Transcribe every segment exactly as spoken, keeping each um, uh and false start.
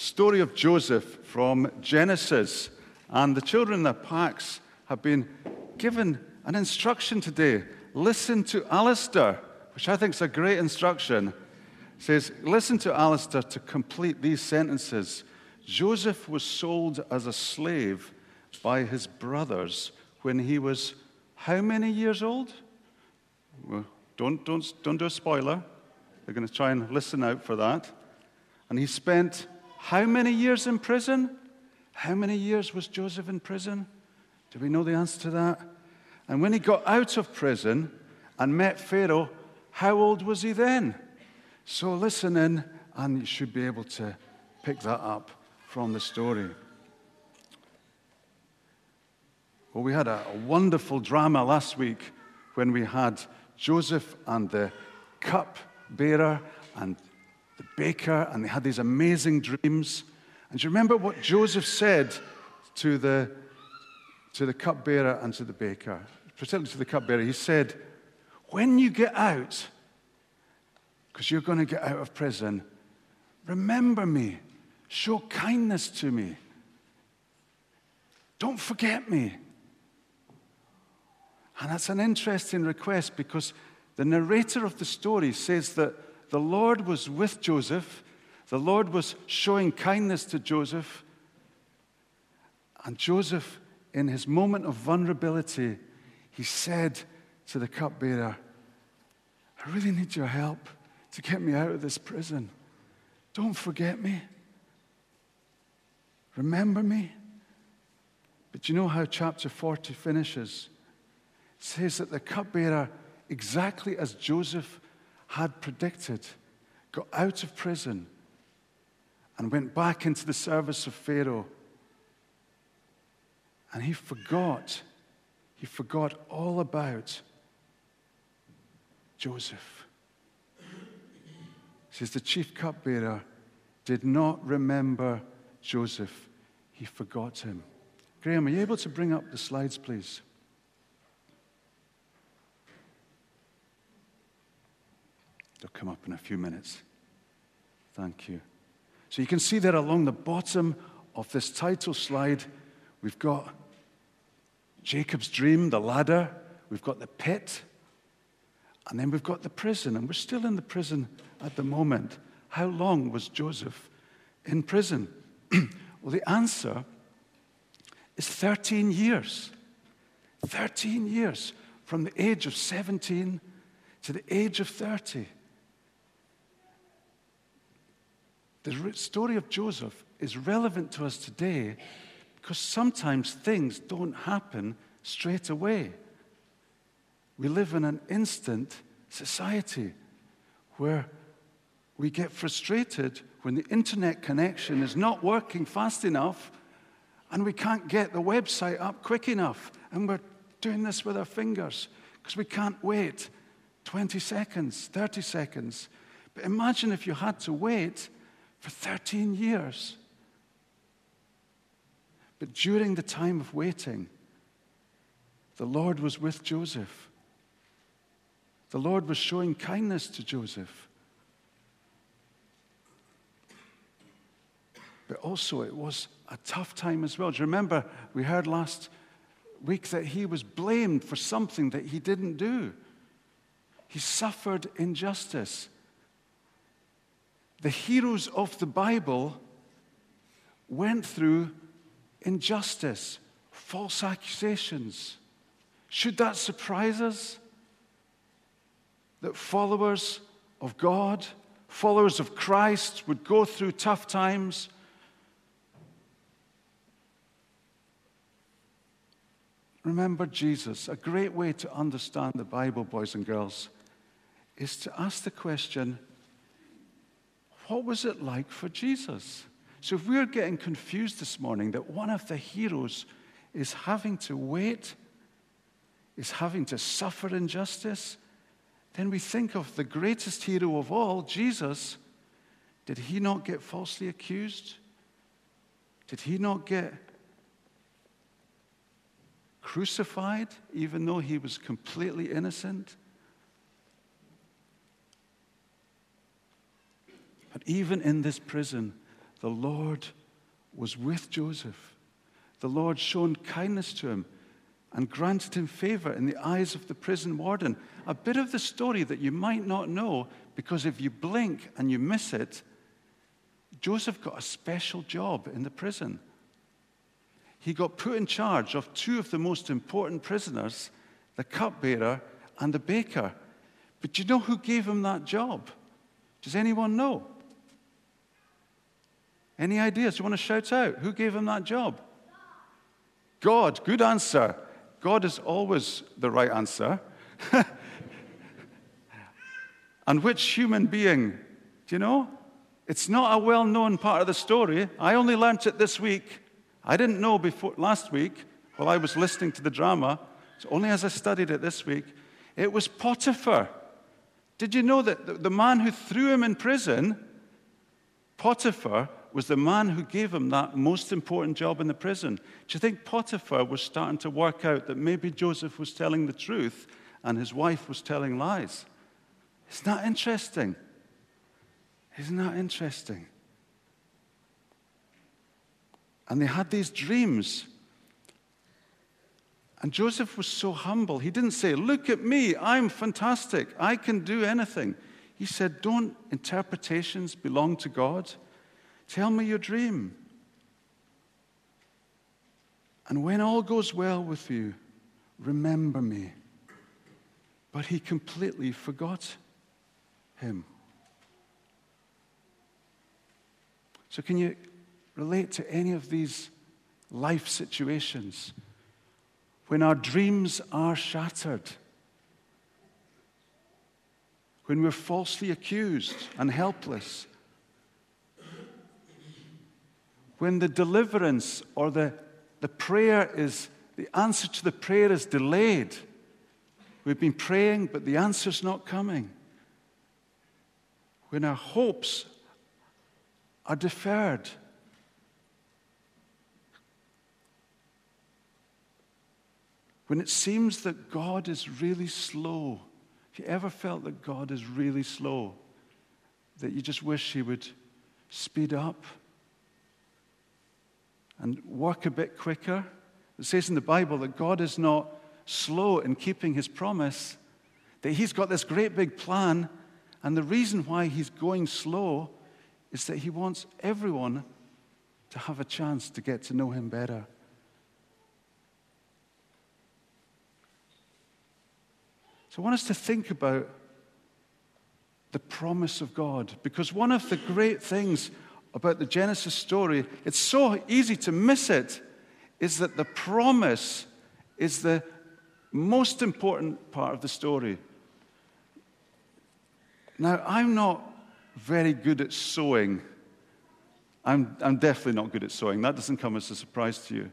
story of Joseph from Genesis. And the children in their packs have been given an instruction today. Listen to Alistair, which I think is a great instruction. It says, listen to Alistair to complete these sentences. Joseph was sold as a slave by his brothers when he was how many years old? Well, don't, don't, don't do a spoiler. They're going to try and listen out for that. And he spent how many years in prison? How many years was Joseph in prison? Do we know the answer to that? And when he got out of prison and met Pharaoh, how old was he then? So listen in, and you should be able to pick that up from the story. Well, we had a, a wonderful drama last week when we had Joseph and the cup bearer and the baker, and they had these amazing dreams. And do you remember what Joseph said to the, to the cupbearer and to the baker? Particularly to the cupbearer. He said, when you get out, because you're going to get out of prison, remember me. Show kindness to me. Don't forget me. And that's an interesting request, because the narrator of the story says that the Lord was with Joseph. The Lord was showing kindness to Joseph. And Joseph, in his moment of vulnerability, he said to the cupbearer, I really need your help to get me out of this prison. Don't forget me. Remember me. But you know how chapter forty finishes? It says that the cupbearer, exactly as Joseph had predicted, got out of prison and went back into the service of Pharaoh. And he forgot, he forgot all about Joseph. It says the chief cupbearer did not remember Joseph. He forgot him. Graham, are you able to bring up the slides, please? They'll come up in a few minutes. Thank you. So you can see there along the bottom of this title slide, we've got Jacob's dream, the ladder. We've got the pit. And then we've got the prison. And we're still in the prison at the moment. How long was Joseph in prison? Well, the answer is thirteen years. thirteen years, from the age of seventeen to the age of thirty. The story of Joseph is relevant to us today because sometimes things don't happen straight away. We live in an instant society where we get frustrated when the internet connection is not working fast enough and we can't get the website up quick enough. And we're doing this with our fingers because we can't wait twenty seconds, thirty seconds. But imagine if you had to wait for thirteen years. But during the time of waiting, the Lord was with Joseph. The Lord was showing kindness to Joseph. But also it was a tough time as well. Do you remember we heard last week that he was blamed for something that he didn't do? He suffered injustice. The heroes of the Bible went through injustice, false accusations. Should that surprise us? That followers of God, followers of Christ would go through tough times. Remember Jesus. A great way to understand the Bible, boys and girls, is to ask the question, what was it like for Jesus? So if we're getting confused this morning that one of the heroes is having to wait, is having to suffer injustice, then we think of the greatest hero of all, Jesus. Did he not get falsely accused? Did he not get crucified even though he was completely innocent? But even in this prison, the Lord was with Joseph. The Lord showed kindness to him and granted him favor in the eyes of the prison warden. A bit of the story that you might not know, because if you blink and you miss it, Joseph got a special job in the prison. He got put in charge of two of the most important prisoners, the cupbearer and the baker. But do you know who gave him that job? Does anyone know? Any ideas? Do you want to shout out? Who gave him that job? God. Good answer. God is always the right answer. And which human being? Do you know? It's not a well-known part of the story. I only learnt it this week. I didn't know before last week while I was listening to the drama. It's only as I studied it this week. It was Potiphar. Did you know that the man who threw him in prison, Potiphar, was the man who gave him that most important job in the prison? Do you think Potiphar was starting to work out that maybe Joseph was telling the truth and his wife was telling lies? Isn't that interesting? Isn't that interesting? And they had these dreams. And Joseph was so humble. He didn't say, look at me, I'm fantastic, I can do anything. He said, don't interpretations belong to God? Tell me your dream. And when all goes well with you, remember me. But he completely forgot him. So can you relate to any of these life situations when our dreams are shattered? When we're falsely accused and helpless? When the deliverance or the, the prayer is, the answer to the prayer is delayed. We've been praying, but the answer's not coming. When our hopes are deferred. When it seems that God is really slow. Have you ever felt that God is really slow? That you just wish he would speed up and work a bit quicker? It says in the Bible that God is not slow in keeping his promise, that he's got this great big plan, and the reason why he's going slow is that he wants everyone to have a chance to get to know him better. So I want us to think about the promise of God, because one of the great things about the Genesis story, it's so easy to miss it, is that the promise is the most important part of the story. Now, I'm not very good at sewing. I'm, I'm definitely not good at sewing. That doesn't come as a surprise to you.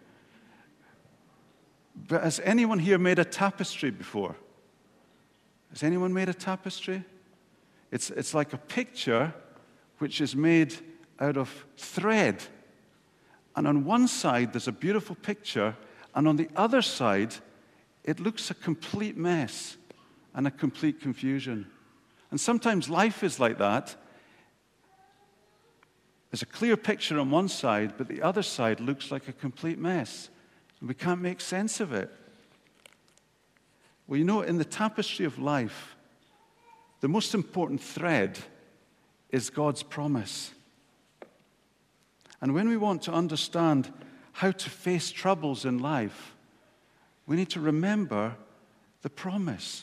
But has anyone here made a tapestry before? Has anyone made a tapestry? It's, it's like a picture which is made out of thread. And on one side, there's a beautiful picture, and on the other side, it looks a complete mess and a complete confusion. And sometimes life is like that. There's a clear picture on one side, but the other side looks like a complete mess. And we can't make sense of it. Well, you know, in the tapestry of life, the most important thread is God's promise. And when we want to understand how to face troubles in life, we need to remember the promise.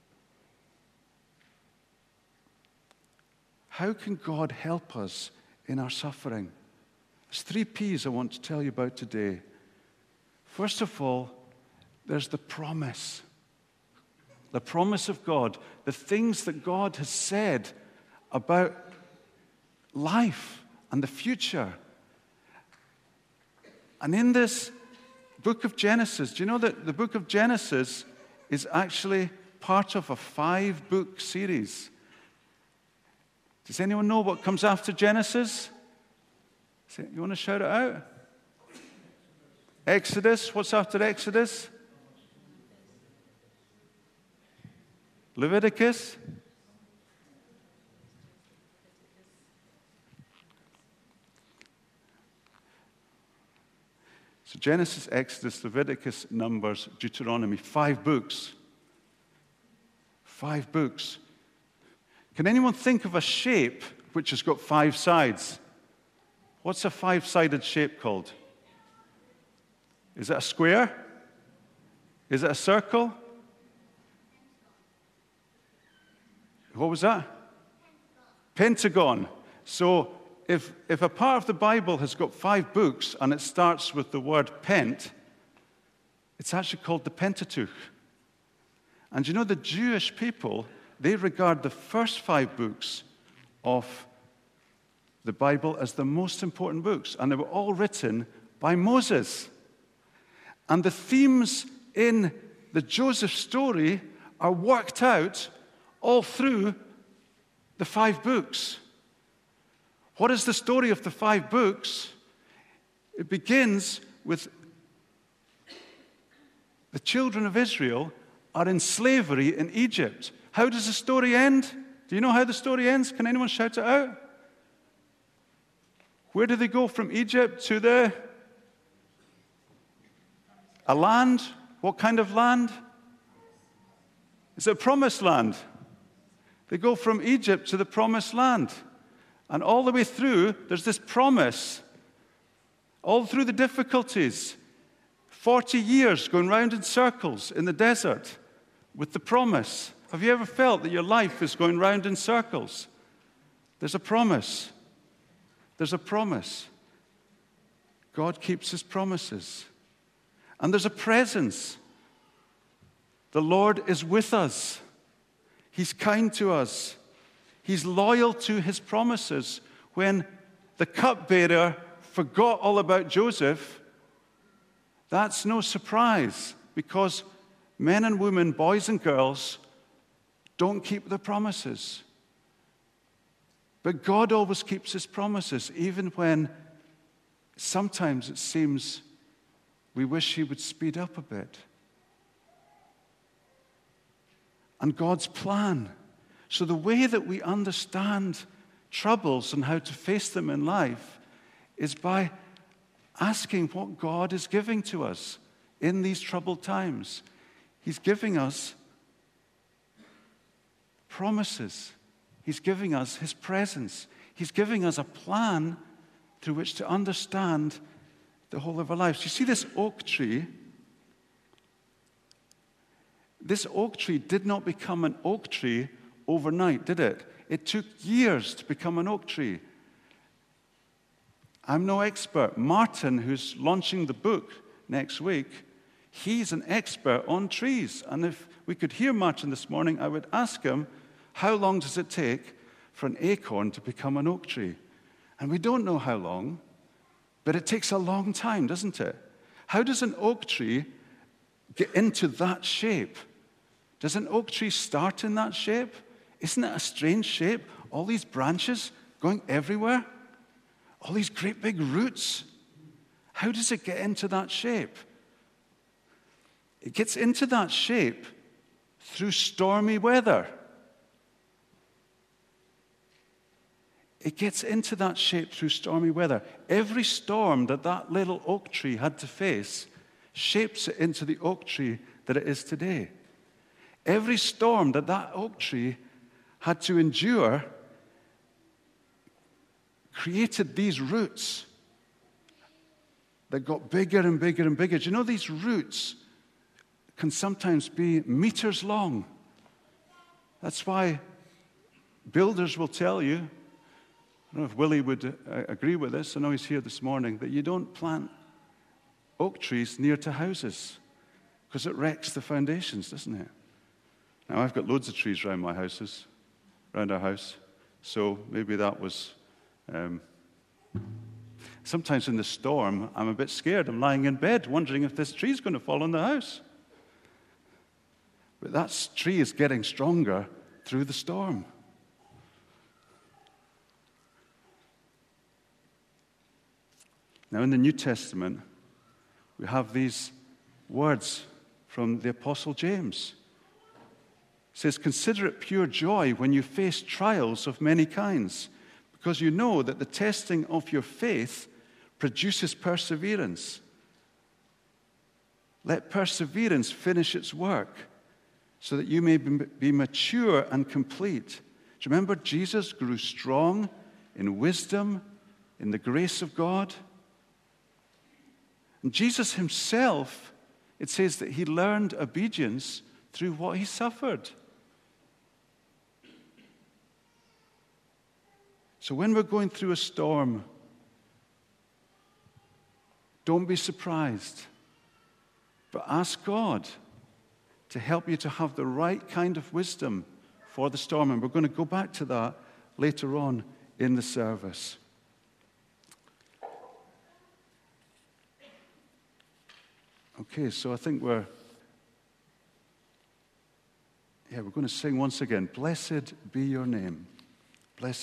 How can God help us in our suffering? There's three P's I want to tell you about today. First of all, there's the promise. The promise of God, the things that God has said about life and the future. And in this book of Genesis, do you know that the book of Genesis is actually part of a five-book series? Does anyone know what comes after Genesis? You want to shout it out? Exodus. What's after Exodus? Leviticus. So Genesis, Exodus, Leviticus, Numbers, Deuteronomy, five books. Five books. Can anyone think of a shape which has got five sides? What's a five-sided shape called? Is it a square? Is it a circle? What was that? Pentagon. So if, if a part of the Bible has got five books and it starts with the word pent, it's actually called the Pentateuch. And you know, the Jewish people, they regard the first five books of the Bible as the most important books, and they were all written by Moses. And the themes in the Joseph story are worked out all through the five books. What is the story of the five books? It begins with the children of Israel are in slavery in Egypt. How does the story end? Do you know how the story ends? Can anyone shout it out? Where do they go from Egypt to the... A land? What kind of land? It's a promised land. They go from Egypt to the promised land. And all the way through, there's this promise. All through the difficulties. Forty years going round in circles in the desert with the promise. Have you ever felt that your life is going round in circles? There's a promise. There's a promise. God keeps his promises. And there's a presence. The Lord is with us. He's kind to us. He's loyal to his promises. When the cupbearer forgot all about Joseph, that's no surprise, because men and women, boys and girls, don't keep their promises. But God always keeps his promises, even when sometimes it seems we wish he would speed up a bit. And God's plan. So the way that we understand troubles and how to face them in life is by asking what God is giving to us in these troubled times. He's giving us promises. He's giving us his presence. He's giving us a plan through which to understand the whole of our lives. You see this oak tree? This oak tree did not become an oak tree overnight, did it? It took years to become an oak tree. I'm no expert. Martin, who's launching the book next week, he's an expert on trees. And if we could hear Martin this morning, I would ask him, how long does it take for an acorn to become an oak tree? And we don't know how long, but it takes a long time, doesn't it? How does an oak tree get into that shape? Does an oak tree start in that shape? Isn't it a strange shape? All these branches going everywhere? All these great big roots? How does it get into that shape? It gets into that shape through stormy weather. It gets into that shape through stormy weather. Every storm that that little oak tree had to face shapes it into the oak tree that it is today. Every storm that that oak tree had to endure created these roots that got bigger and bigger and bigger. Do you know these roots can sometimes be meters long? That's why builders will tell you, I don't know if Willie would uh, agree with this, I know he's here this morning, that you don't plant oak trees near to houses because it wrecks the foundations, doesn't it? Now, I've got loads of trees around my houses, around our house, so maybe that was... Um, sometimes in the storm, I'm a bit scared. I'm lying in bed wondering if this tree's going to fall on the house. But that tree is getting stronger through the storm. Now, in the New Testament, we have these words from the Apostle James. It says, "Consider it pure joy when you face trials of many kinds, because you know that the testing of your faith produces perseverance. Let perseverance finish its work, so that you may be mature and complete. Do you remember Jesus grew strong in wisdom, in the grace of God? And Jesus himself, it says that he learned obedience through what he suffered. So when we're going through a storm, don't be surprised, but ask God to help you to have the right kind of wisdom for the storm. And we're going to go back to that later on in the service. Okay, so I think we're, yeah, we're going to sing once again, Blessed Be Your Name.